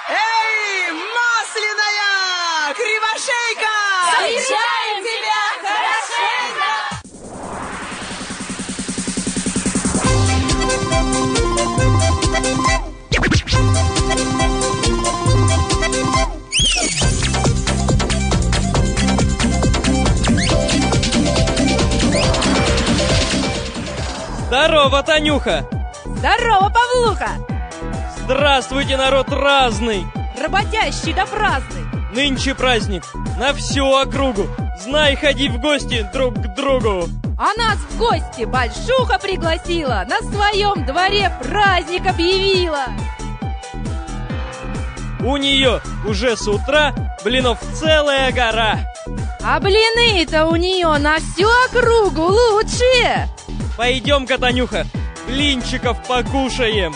Эй, масляная! Кривошейка! Встречаем тебя, хорошенько! Здорово, Танюха! Здорово, Павлуха! Здравствуйте, народ разный! Работящий да праздный! Нынче праздник на всю округу. Знай, ходи в гости друг к другу. А нас в гости Большуха пригласила, на своем дворе праздник объявила. У нее уже с утра блинов целая гора. А блины-то у нее на всю округу лучшие. Пойдем-ка, Танюха, блинчиков покушаем.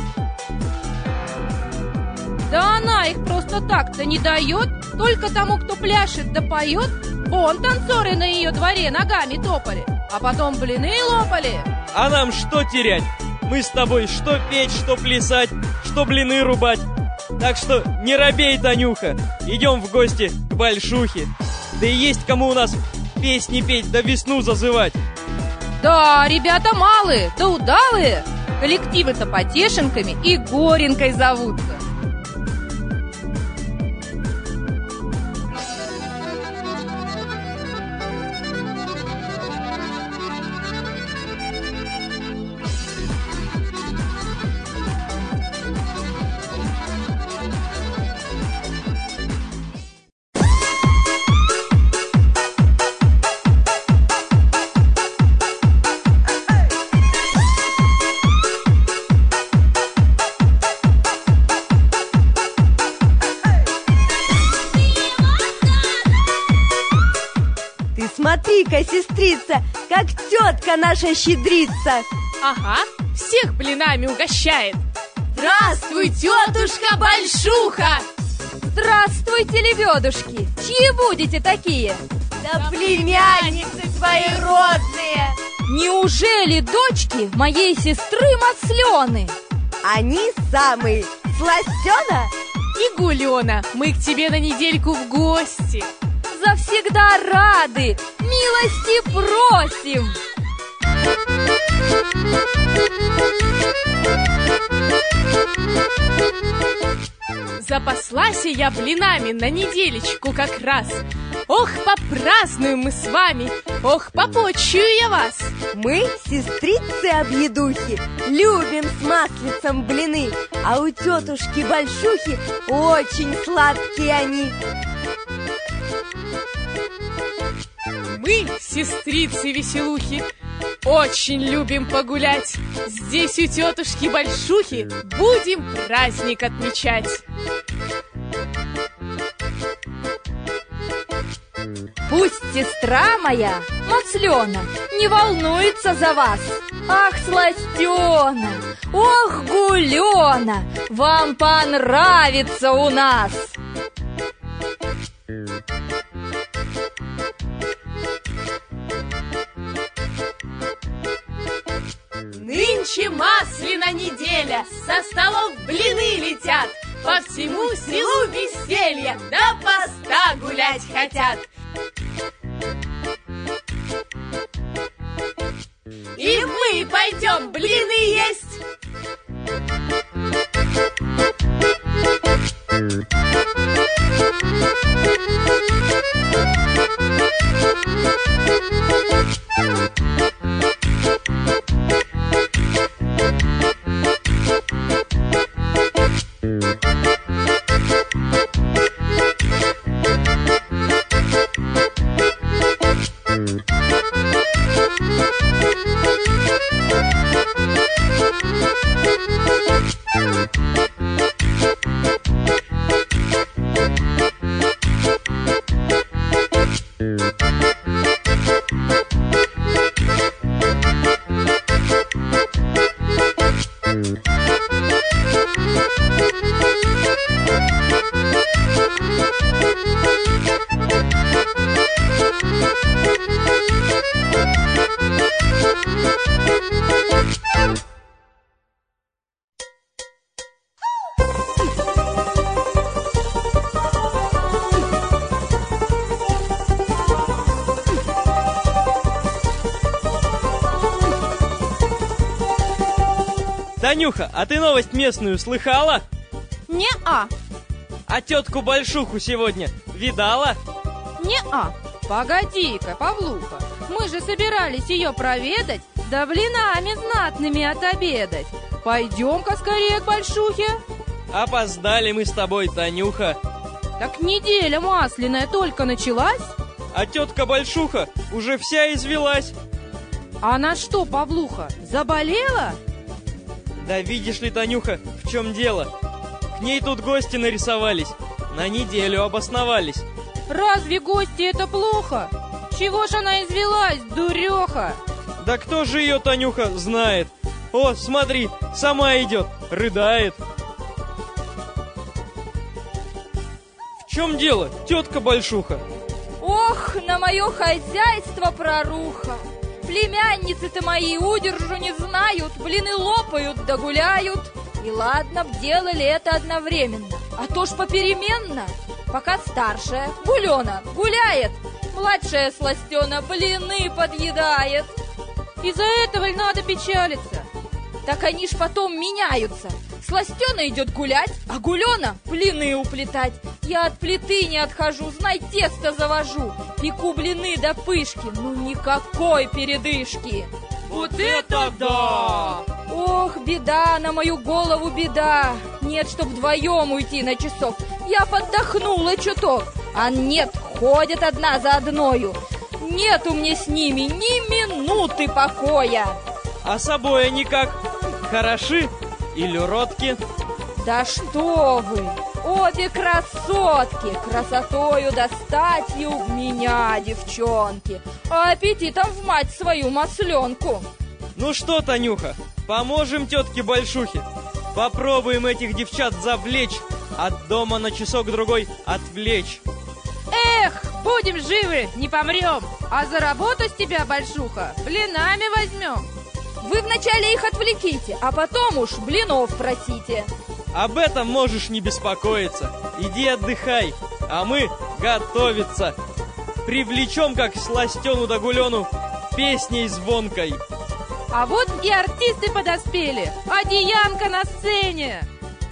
Да она их просто так-то не дает, только тому, кто пляшет да поет. Вон танцоры на ее дворе ногами топали, а потом блины лопали. А нам что терять? Мы с тобой что петь, что плясать, что блины рубать. Так что не робей, Танюха, идем в гости к Большухе. Да и есть кому у нас песни петь да весну зазывать. Да, ребята малые, да удалые. Коллективы-то Потешенками и Горенкой зовутся. Смотри-ка, сестрица, как тетка наша щедрица. Ага, всех блинами угощает. Здравствуй, тетушка Большуха! Здравствуйте, лебедушки! Чьи будете такие? Да племянницы твои родные! Неужели дочки моей сестры Маслены? Они самые, Сластена и Гулена. Мы к тебе на недельку в гости. Завсегда рады, милости просим. Запаслась я блинами на неделечку как раз. Ох, попразднуем мы с вами, ох, попочую я вас. Мы, сестрицы-объедухи, любим с маслицем блины, а у тетушки Большухи очень сладкие они. Мы, сестрицы-веселухи, очень любим погулять. Здесь у тетушки Большухи будем праздник отмечать. Пусть сестра моя, Маслена, не волнуется за вас. Ах, Сластена, ох, Гулена, вам понравится у нас. Нынче Маслина неделя, со столов блины летят, по всему селу веселье, до поста гулять хотят. И мы пойдем блины есть. Танюха, а ты новость местную слыхала? Не-а, А тетку Большуху сегодня видала? не-а. Погоди-ка, Павлуха, мы же собирались ее проведать, да блинами знатными отобедать. Пойдем-ка скорее к Большухе. Опоздали мы с тобой, Танюха. Так неделя масляная только началась. А тетка Большуха уже вся извелась. Она что, Павлуха, заболела? Да видишь ли, Танюха, в чем дело? К ней тут гости нарисовались, на неделю обосновались. Разве гости это плохо? Чего ж она извелась, дуреха? Да кто же ее, Танюха, знает? О, смотри, сама идет, рыдает. В чем дело, тетка Большуха? Ох, на мое хозяйство проруха! Племянницы-то мои удержу не знают, блины лопают да гуляют. И ладно б делали это одновременно, а то ж попеременно. Пока старшая, Гулена, гуляет, младшая Сластена блины подъедает. Из-за этого ли надо печалиться? Так они ж потом меняются. Сластена идет гулять, а Гулена блины уплетать. Я от плиты не отхожу, знай, тесто завожу. Пеку блины до пышки, ну никакой передышки. Вот это да! Ох, беда, на мою голову беда. Нет, чтоб вдвоем уйти на часов. Я поддохнула чуток. А нет, ходят одна за одною. Нету мне с ними ни минуты покоя. А с собой они как? Хороши или уродки? Да что вы! Обе красотки, красотою да статью в меня, девчонки, а аппетитом в мать свою масленку. Ну что, Танюха, поможем тетке Большухе? Попробуем этих девчат завлечь, от дома на часок-другой отвлечь. Эх, будем живы, не помрем. А за работу с тебя, Большуха, блинами возьмем. Вы вначале их отвлеките, а потом уж блинов просите. Об этом можешь не беспокоиться. Иди отдыхай, а мы готовиться. Привлечем, как Сластену да Гулену, песней звонкой. А вот и артисты подоспели. Одеянка на сцене.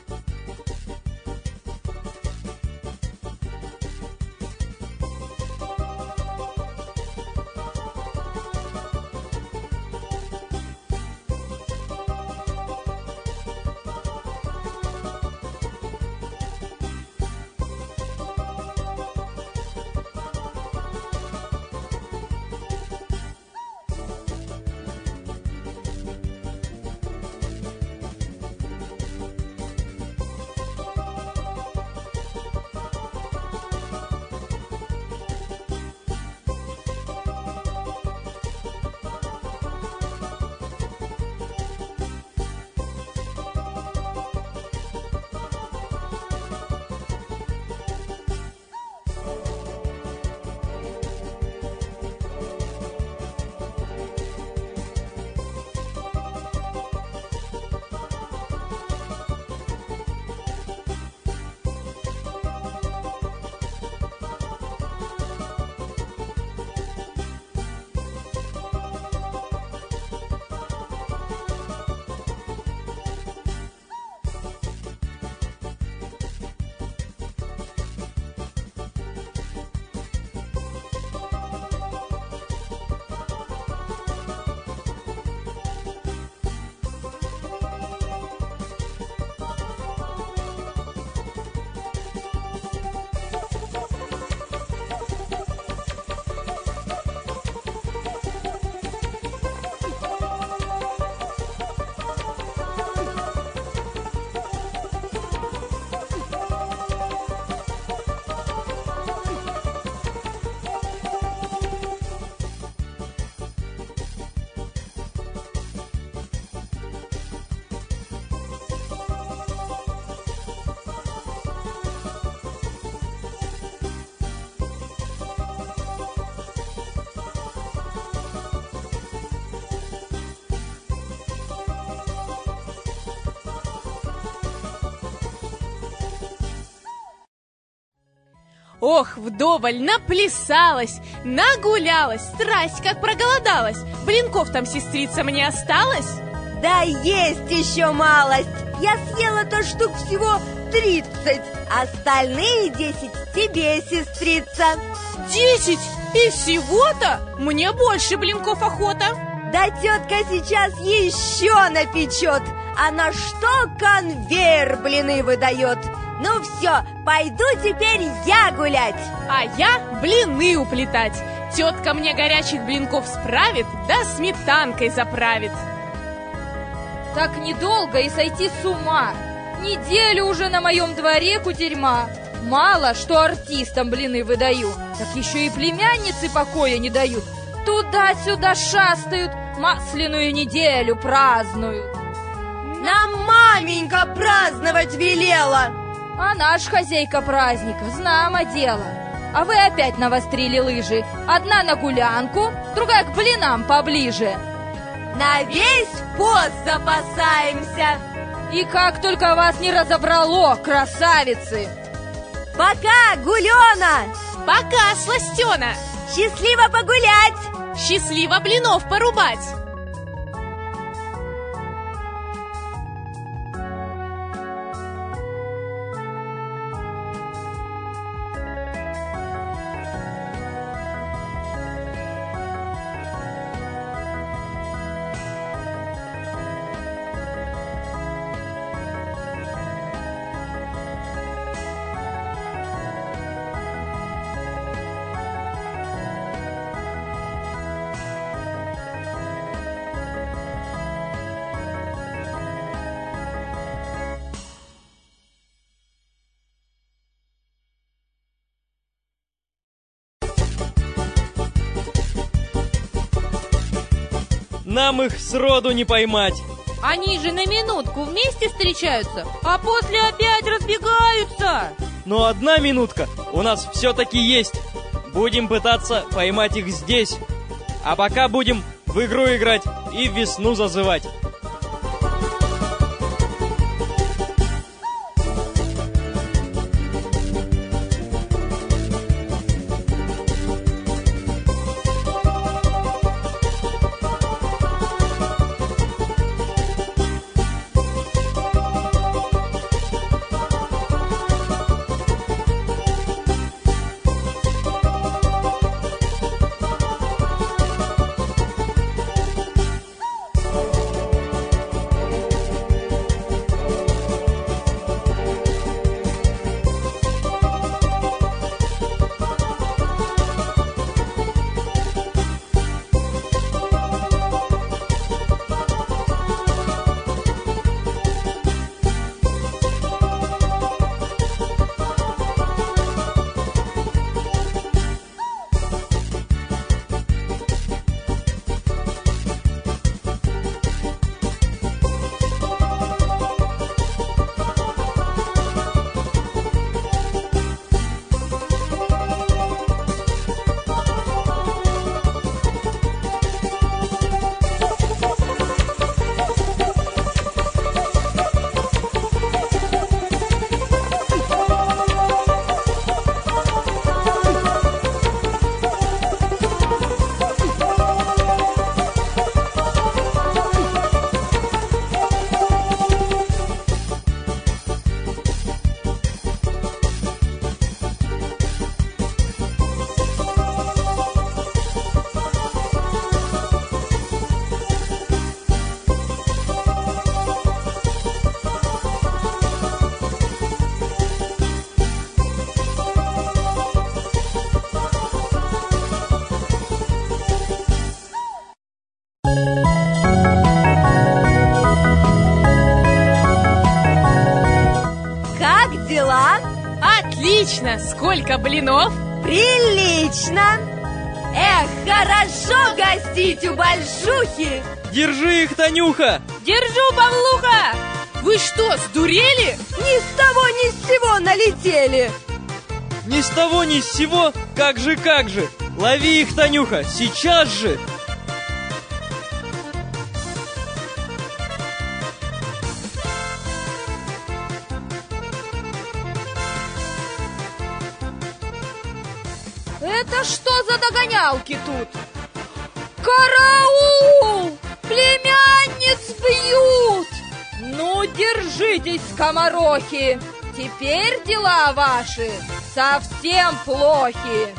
Ох, вдоволь наплясалась, нагулялась, страсть как проголодалась. Блинков там, сестрицам, не осталось? Да есть еще малость. Я съела-то штук всего 30. Остальные 10 тебе, сестрица. 10? И всего-то? Мне больше блинков охота. Да тетка сейчас еще напечет. А на что конвейер блины выдает? Ну все, пойду теперь я гулять. А я блины уплетать. Тетка мне горячих блинков справит, да сметанкой заправит. Так недолго и сойти с ума. Неделю уже на моем дворе кутерьма. Мало, что артистам блины выдаю, так еще и племянницы покоя не дают. Туда-сюда шастают, масляную неделю празднуют. Нам маменька праздновать велела. А наш хозяйка праздника, знамо дело. А вы опять навострили лыжи. Одна на гулянку, другая к блинам поближе. На весь пост запасаемся. И как только вас не разобрало, красавицы! Пока, Гулена! Пока, Сластена! Счастливо погулять! Счастливо блинов порубать! Нам их сроду не поймать. Они же на минутку вместе встречаются, а после опять разбегаются. Но одна минутка у нас все-таки есть. Будем пытаться поймать их здесь. А пока будем в игру играть и весну зазывать. Отлично! Сколько блинов? Прилично! Эх, хорошо гостить у большухи! Держи их, Танюха! Держу, Павлуха! Вы что, сдурели? Ни с того, ни с сего налетели! Ни с того, ни с сего? Как же, как же! Лови их, Танюха, сейчас же! Это что за догонялки тут? Караул! Племянница бьют! Ну, держитесь, скоморохи! Теперь дела ваши совсем плохи!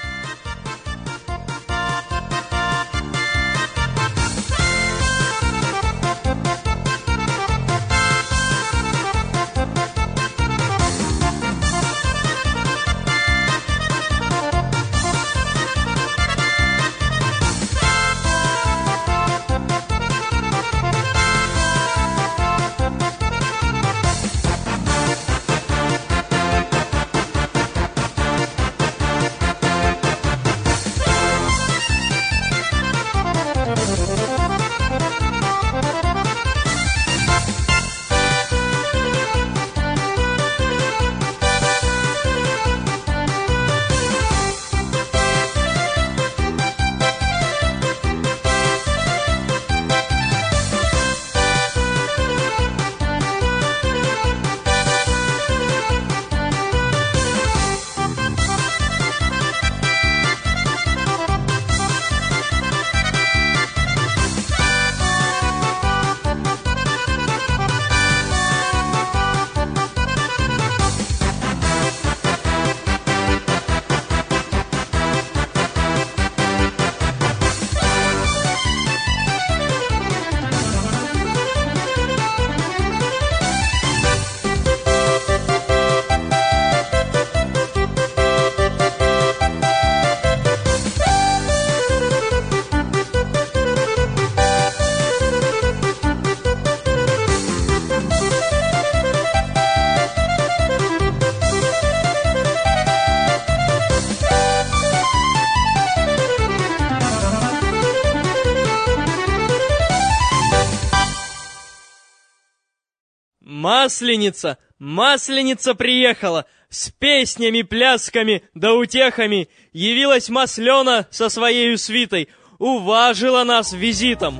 Масленица, Масленица приехала, с песнями, плясками да утехами. Явилась Маслена со своею свитой, уважила нас визитом.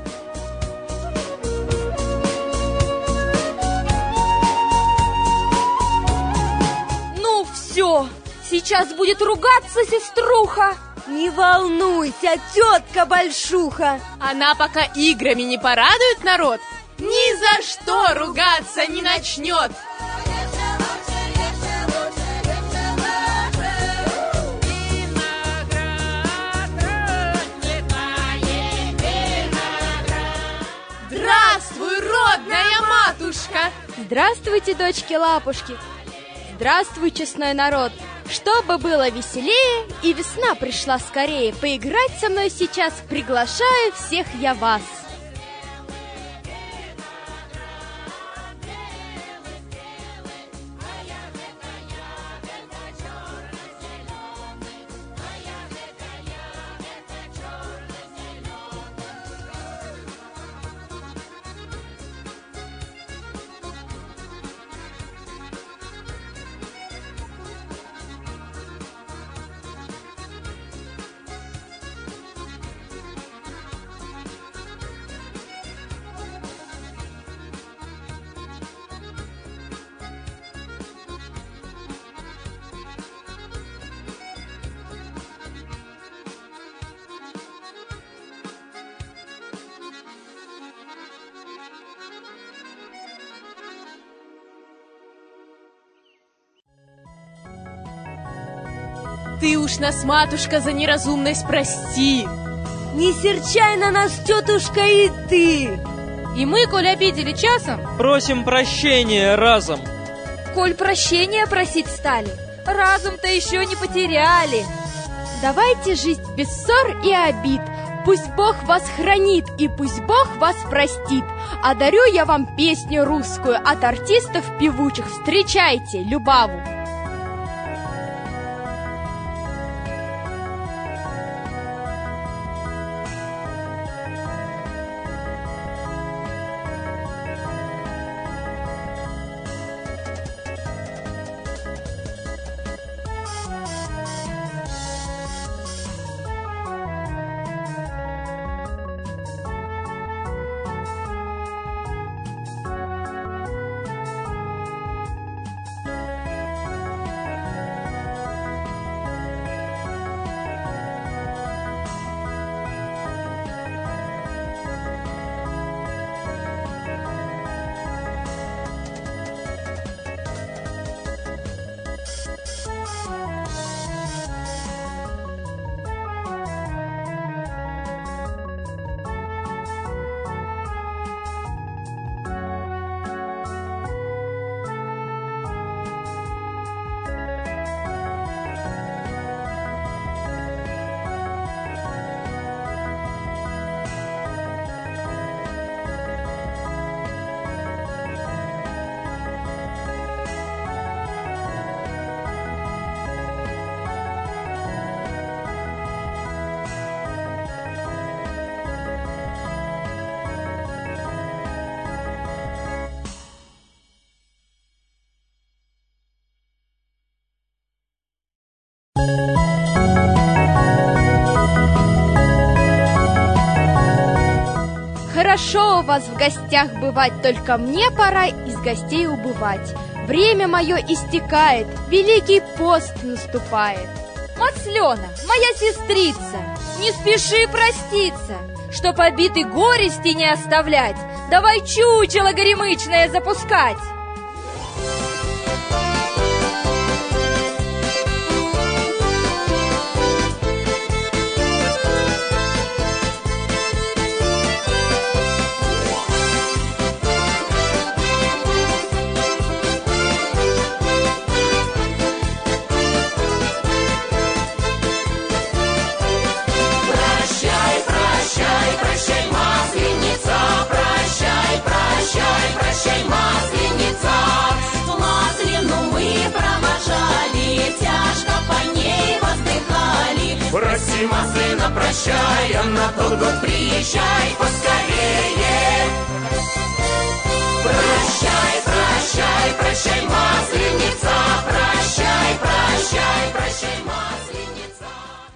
Ну все, сейчас будет ругаться сеструха. Не волнуйся, тетка Большуха. Она пока играми не порадует народ, ни за что ругаться не начнет. Здравствуй, родная матушка! Здравствуйте, дочки-лапушки! Здравствуй, честной народ! Чтобы было веселее и весна пришла скорее, поиграть со мной сейчас приглашаю всех я вас! Ты уж нас, матушка, за неразумность прости. Не серчай на нас, тетушка, и ты. И мы, коль обидели часом, Просим прощения разом. Коль прощения просить стали, разум-то еще не потеряли. Давайте жить без ссор и обид. Пусть Бог вас хранит и пусть Бог вас простит. А дарю я вам песню русскую от артистов певучих. Встречайте Любаву. вас в гостях бывать, только мне пора из гостей убывать. Время мое истекает, Великий пост наступает. Маслена, моя сестрица, не спеши проститься, чтоб обиды горести не оставлять, давай чучело горемычное запускать. Прощай, Масленица, в Маслину мы провожали, тяжко по ней воздыхали. Прости, Маслина, прощай, а на тот год приезжай поскорее. Прощай, прощай, прощай, Масленица, прощай, прощай, прощай, Масленица.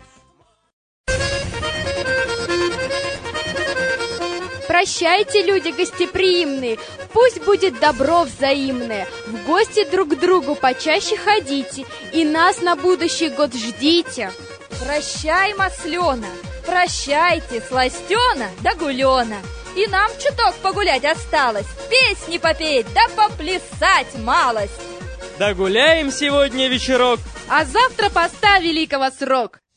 Прощайте, люди гостеприимные, пусть будет добро взаимное. В гости друг к другу почаще ходите, и нас на будущий год ждите. Прощай, Маслена, прощайте, Сластена да Гулена. И нам чуток погулять осталось, песни попеть да поплясать малость. Догуляем сегодня вечерок, А завтра поста великого срок.